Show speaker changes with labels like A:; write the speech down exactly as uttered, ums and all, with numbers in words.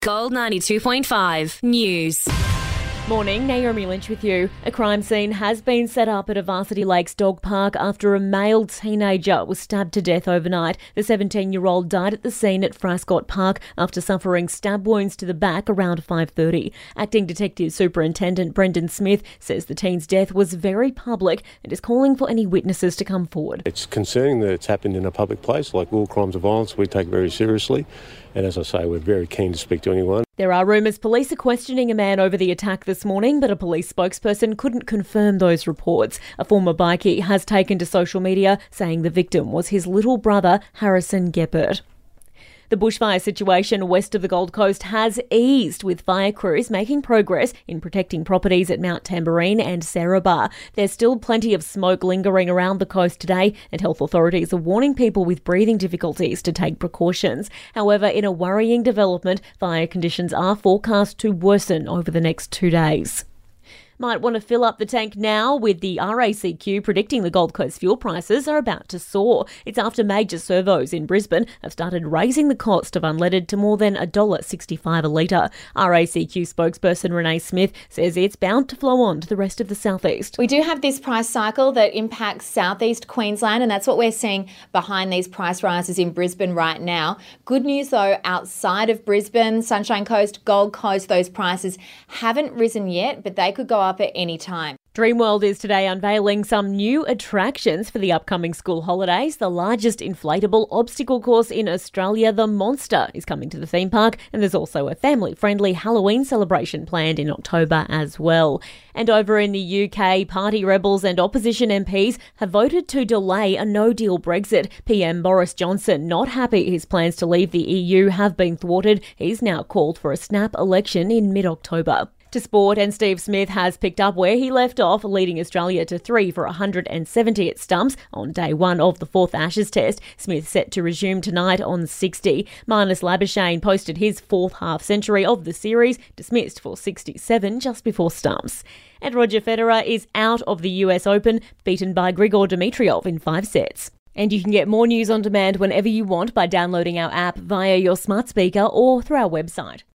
A: Gold ninety-two point five News.
B: Morning, Naomi Lynch with you. A crime scene has been set up at a Varsity Lakes dog park after a male teenager was stabbed to death overnight. The seventeen-year-old died at the scene at Frascott Park after suffering stab wounds to the back around five thirty. Acting Detective Superintendent Brendan Smith says the teen's death was very public and is calling for any witnesses to come forward.
C: It's concerning that it's happened in a public place. Like all crimes of violence, we take very seriously. And as I say, we're very keen to speak to anyone.
B: There are rumours police are questioning a man over the attack this morning, but a police spokesperson couldn't confirm those reports. A former bikie has taken to social media saying the victim was his little brother, Harrison Geppert. The bushfire situation west of the Gold Coast has eased, with fire crews making progress in protecting properties at Mount Tamborine and Sarabah. There's still plenty of smoke lingering around the coast today, and health authorities are warning people with breathing difficulties to take precautions. However, in a worrying development, fire conditions are forecast to worsen over the next two days. Might want to fill up the tank now, with the R A C Q predicting the Gold Coast fuel prices are about to soar. It's after major servos in Brisbane have started raising the cost of unleaded to more than one dollar sixty-five a litre. R A C Q spokesperson Renee Smith says it's bound to flow on to the rest of the southeast.
D: We do have this price cycle that impacts southeast Queensland, and that's what we're seeing behind these price rises in Brisbane right now. Good news though, outside of Brisbane, Sunshine Coast, Gold Coast, those prices haven't risen yet, but they could go up at any time.
B: Dreamworld is today unveiling some new attractions for the upcoming school holidays. The largest inflatable obstacle course in Australia, the Monster, is coming to the theme park, and there's also a family-friendly Halloween celebration planned in October as well. And over in the U K, party rebels and opposition M Ps have voted to delay a no-deal Brexit. P M Boris Johnson not happy his plans to leave the E U have been thwarted. He's now called for a snap election in mid-October. To sport, and Steve Smith has picked up where he left off, leading Australia to three for one hundred seventy at stumps on day one of the fourth Ashes Test. Smith set to resume tonight on sixty. Marnus Labuschagne posted his fourth half-century of the series, dismissed for sixty-seven just before stumps. And Roger Federer is out of the U S Open, beaten by Grigor Dimitrov in five sets. And you can get more news on demand whenever you want by downloading our app via your smart speaker or through our website.